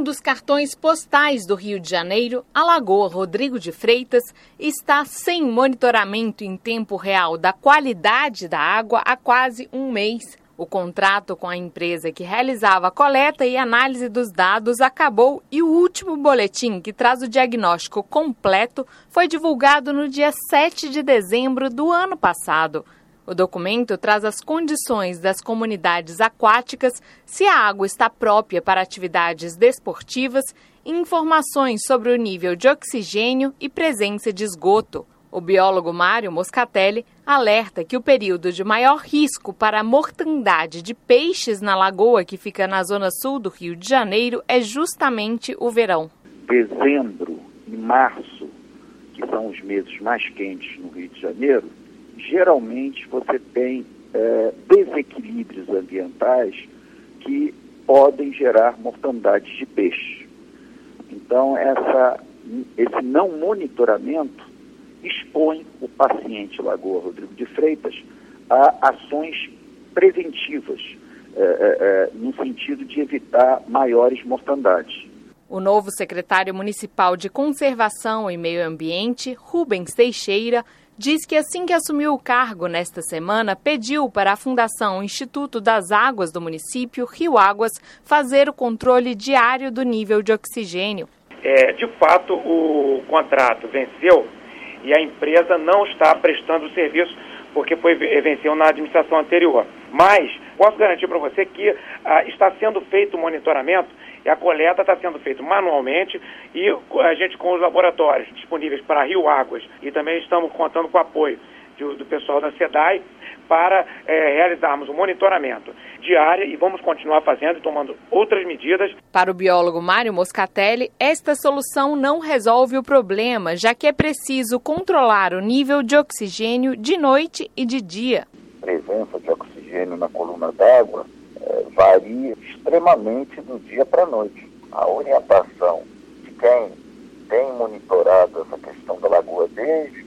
Um dos cartões postais do Rio de Janeiro, a Lagoa Rodrigo de Freitas, está sem monitoramento em tempo real da qualidade da água há quase um mês. O contrato com a empresa que realizava a coleta e análise dos dados acabou e o último boletim, que traz o diagnóstico completo, foi divulgado no dia 7 de dezembro do ano passado. O documento traz as condições das comunidades aquáticas, se a água está própria para atividades desportivas e informações sobre o nível de oxigênio e presença de esgoto. O biólogo Mário Moscatelli alerta que o período de maior risco para a mortandade de peixes na lagoa, que fica na zona sul do Rio de Janeiro, é justamente o verão. Dezembro e março, que são os meses mais quentes no Rio de Janeiro, geralmente você tem desequilíbrios ambientais que podem gerar mortandade de peixe. Então, esse não monitoramento expõe o paciente Lagoa Rodrigo de Freitas a ações preventivas, no sentido de evitar maiores mortandades. O novo secretário municipal de Conservação e Meio Ambiente, Rubens Teixeira, diz que assim que assumiu o cargo nesta semana, pediu para a Fundação Instituto das Águas do município, Rio Águas, fazer o controle diário do nível de oxigênio. De fato, o contrato venceu e a empresa não está prestando o serviço porque venceu na administração anterior. Mas posso garantir para você que está sendo feito o monitoramento e a coleta está sendo feita manualmente e a gente com os laboratórios disponíveis para Rio Águas e também estamos contando com o apoio do pessoal da SEDAI para realizarmos o monitoramento diário e vamos continuar fazendo e tomando outras medidas. Para o biólogo Mário Moscatelli, esta solução não resolve o problema, já que é preciso controlar o nível de oxigênio de noite e de dia. A presença de oxigênio na coluna d'água varia extremamente do dia para a noite. A orientação de quem tem monitorado essa questão da lagoa desde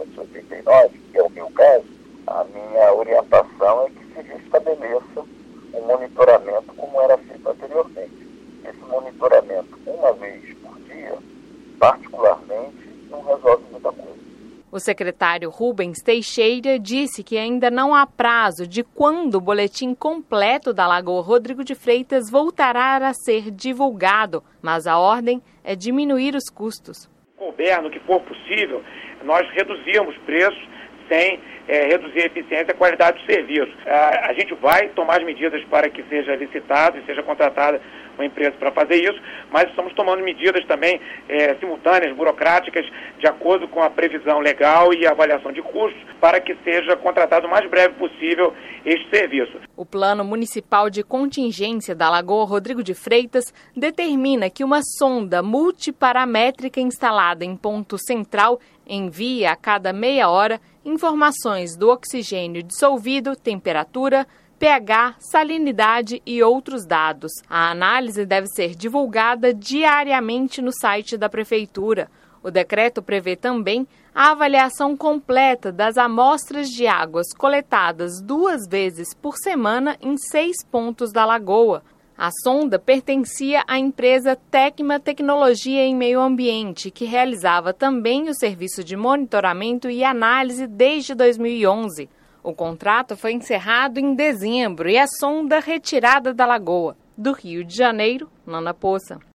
1989, que é o meu caso, a minha orientação é que se restabeleça um monitoramento como era feito anteriormente. Esse monitoramento, uma vez por dia, particularmente, não resolve muita coisa. O secretário Rubens Teixeira disse que ainda não há prazo de quando o boletim completo da Lagoa Rodrigo de Freitas voltará a ser divulgado, mas a ordem é diminuir os custos. Couber, no que for possível, nós reduzirmos preços sem reduzir a eficiência e a qualidade do serviço. A gente vai tomar as medidas para que seja licitado e seja contratada uma empresa para fazer isso, mas estamos tomando medidas também simultâneas, burocráticas, de acordo com a previsão legal e a avaliação de custos, para que seja contratado o mais breve possível este serviço. O Plano Municipal de Contingência da Lagoa Rodrigo de Freitas determina que uma sonda multiparamétrica instalada em ponto central envie a cada meia hora informações do oxigênio dissolvido, temperatura, pH, salinidade e outros dados. A análise deve ser divulgada diariamente no site da Prefeitura. O decreto prevê também a avaliação completa das amostras de águas coletadas 2 vezes por semana em 6 pontos da lagoa. A sonda pertencia à empresa Tecma Tecnologia em Meio Ambiente, que realizava também o serviço de monitoramento e análise desde 2011. O contrato foi encerrado em dezembro e a sonda retirada da lagoa. Do Rio de Janeiro, Nana Poça.